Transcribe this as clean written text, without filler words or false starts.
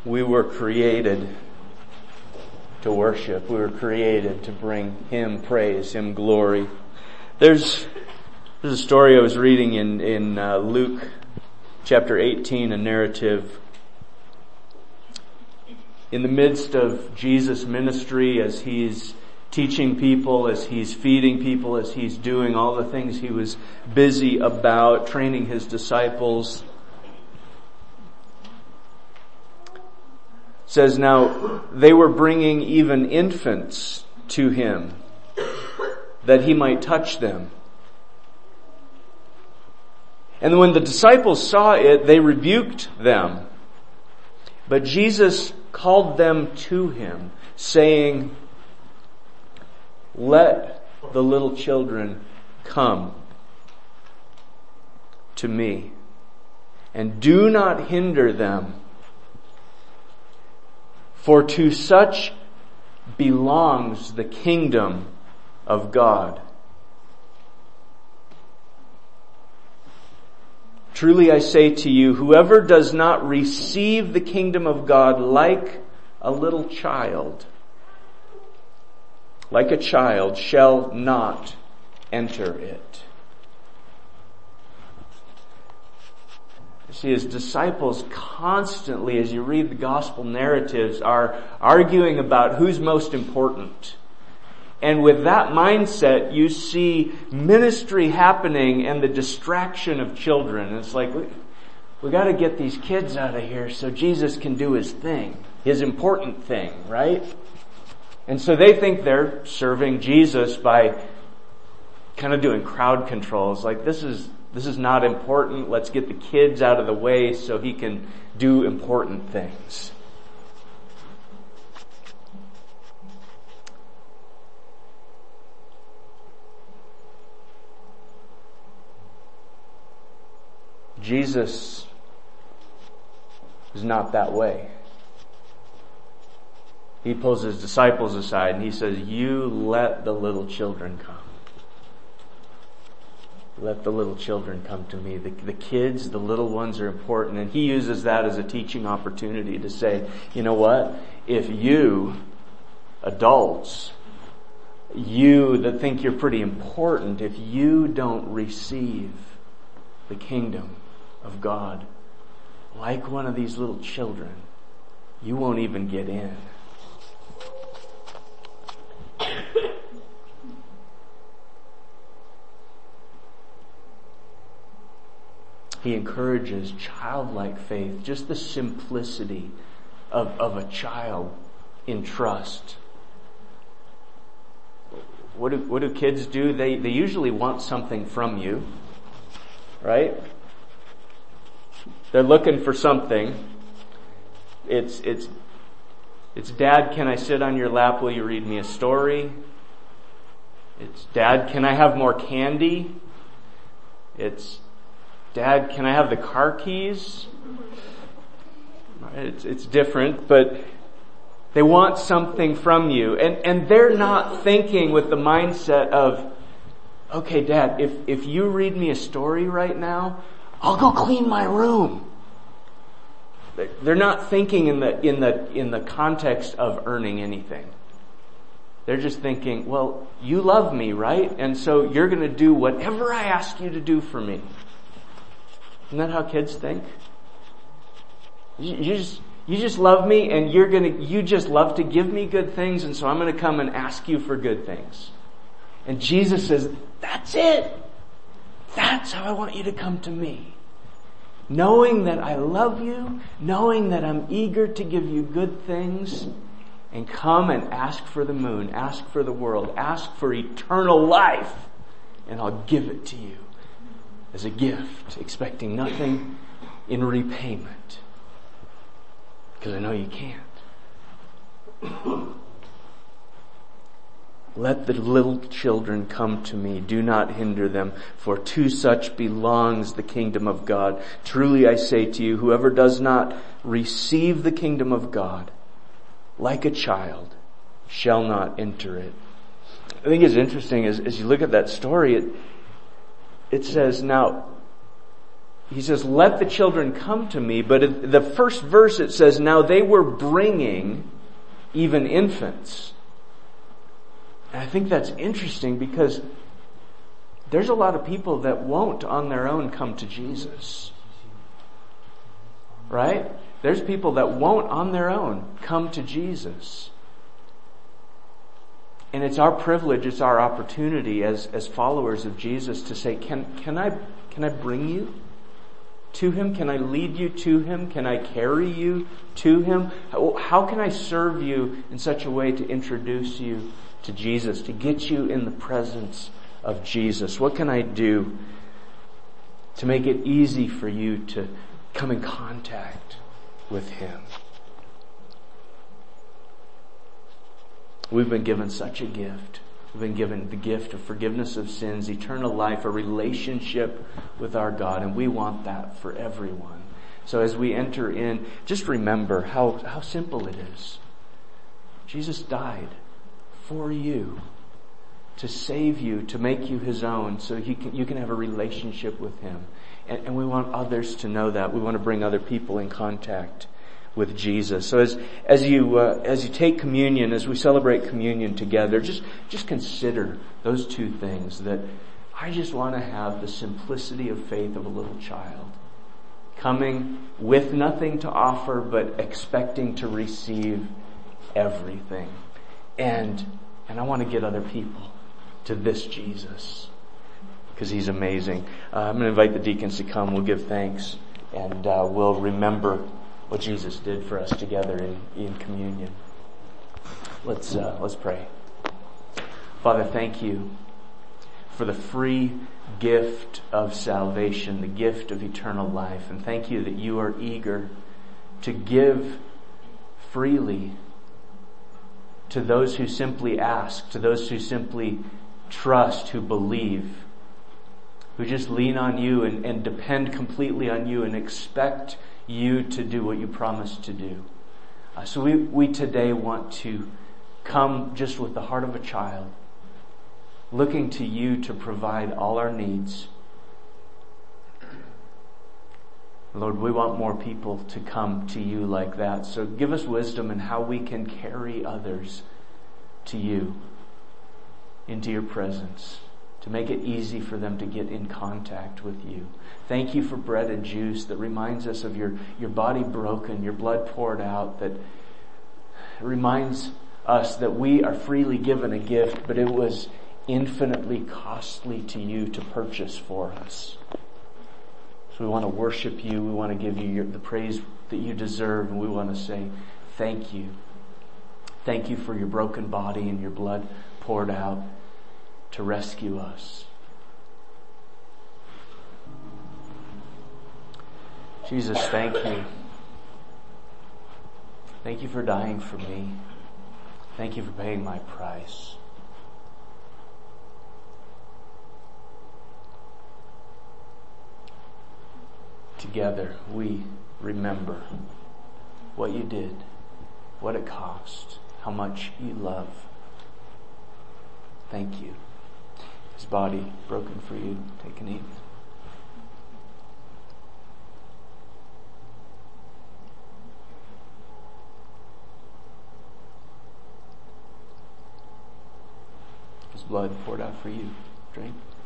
We were created to worship. We were created to bring Him praise, Him glory. There's a story I was reading in Luke chapter 18, a narrative. In the midst of Jesus' ministry, as He's teaching people, as He's feeding people, as He's doing all the things He was busy about, training His disciples. It says, now they were bringing even infants to Him, that He might touch them. And when the disciples saw it, they rebuked them. But Jesus called them to Him, saying, let the little children come to me, and do not hinder them, for to such belongs the kingdom of God. Truly I say to you, whoever does not receive the kingdom of God like a little child, shall not enter it. You see, His disciples constantly, as you read the gospel narratives, are arguing about who's most important. And with that mindset, you see ministry happening and the distraction of children. And it's like, we got to get these kids out of here so Jesus can do His thing, His important thing, right? And so they think they're serving Jesus by kind of doing crowd control. It's like, this is not important. Let's get the kids out of the way so He can do important things. Jesus is not that way. He pulls His disciples aside and He says, you let the little children come. Let the little children come to me. The kids, the little ones are important. And He uses that as a teaching opportunity to say, you know what? If you, adults, you that think you're pretty important, if you don't receive the kingdom of God like one of these little children, you won't even get in. He encourages childlike faith, just the simplicity of a child in trust. What do kids do? They usually want something from you, right? They're looking for something. It's Dad, can I sit on your lap while you read me a story? It's Dad, can I have more candy? It's Dad, can I have the car keys? It's different, but they want something from you. And they're not thinking with the mindset of, okay, Dad, if you read me a story right now, I'll go clean my room. They're not thinking in the context of earning anything. They're just thinking, well, you love me, right? And so you're going to do whatever I ask you to do for me. Isn't that how kids think? You just love me, and you just love to give me good things, and so I'm going to come and ask you for good things. And Jesus says, that's it. That's how I want you to come to me. Knowing that I love you, knowing that I'm eager to give you good things, and come and ask for the moon, ask for the world, ask for eternal life, and I'll give it to you as a gift, expecting nothing in repayment. Because I know you can't. Let the little children come to me. Do not hinder them, for to such belongs the kingdom of God. Truly I say to you, whoever does not receive the kingdom of God like a child shall not enter it. I think it's interesting as you look at that story, it says, now, he says, let the children come to me. But in the first verse it says, now they were bringing even infants. And I think that's interesting because there's a lot of people that won't on their own come to Jesus. Right? There's people that won't on their own come to Jesus. And it's our privilege, it's our opportunity as followers of Jesus to say, can I bring you to Him? Can I lead you to Him? Can I carry you to Him? How can I serve you in such a way to introduce you to Jesus, to get you in the presence of Jesus? What can I do to make it easy for you to come in contact with Him? We've been given such a gift. We've been given the gift of forgiveness of sins, eternal life, a relationship with our God, and we want that for everyone. So as we enter in, just remember how simple it is. Jesus died for you, to save you, to make you His own, so you can have a relationship with Him. And we want others to know that. We want to bring other people in contact with Jesus. So as you take communion, as we celebrate communion together, just consider those two things, that I just want to have the simplicity of faith of a little child, coming with nothing to offer but expecting to receive everything. And I want to get other people to this Jesus, because He's amazing. I'm going to invite the deacons to come. We'll give thanks, and we'll remember what Jesus did for us together in communion. Let's pray. Father, thank you for the free gift of salvation, the gift of eternal life. And thank you that you are eager to give freely to those who simply ask, to those who simply trust, who believe, who just lean on you and depend completely on you and expect you to do what you promised to do. So we today want to come just with the heart of a child, looking to you to provide all our needs. Lord, we want more people to come to you like that. So give us wisdom in how we can carry others to you, into your presence, to make it easy for them to get in contact with you. Thank you for bread and juice that reminds us of your body broken, your blood poured out, that reminds us that we are freely given a gift, but it was infinitely costly to you to purchase for us. So we want to worship you. We want to give you the praise that you deserve, and we want to say thank you. Thank you for your broken body and your blood poured out to rescue us. Jesus, thank you. Thank you for dying for me. Thank you for paying my price. Together we remember what you did, what it cost, how much you love. Thank you. His body broken for you. Take and eat. His blood poured out for you. Drink.